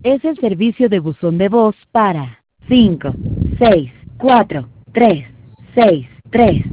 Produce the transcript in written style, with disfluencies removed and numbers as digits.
Es el servicio de buzón de voz para 5, 6, 4, 3, 6, 3.